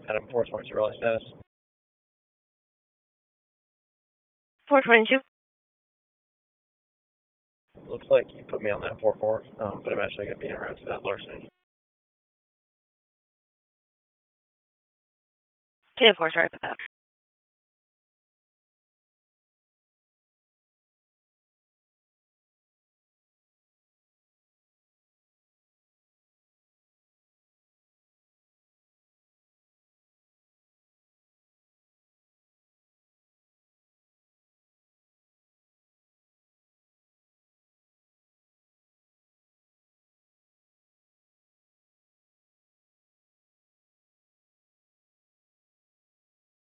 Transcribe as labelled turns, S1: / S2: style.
S1: Adam 4, what's your relay status?
S2: 422.
S1: Looks like you put me on that 4-4, but I'm actually going to be en route to that larceny.
S2: 10-4, sorry about that.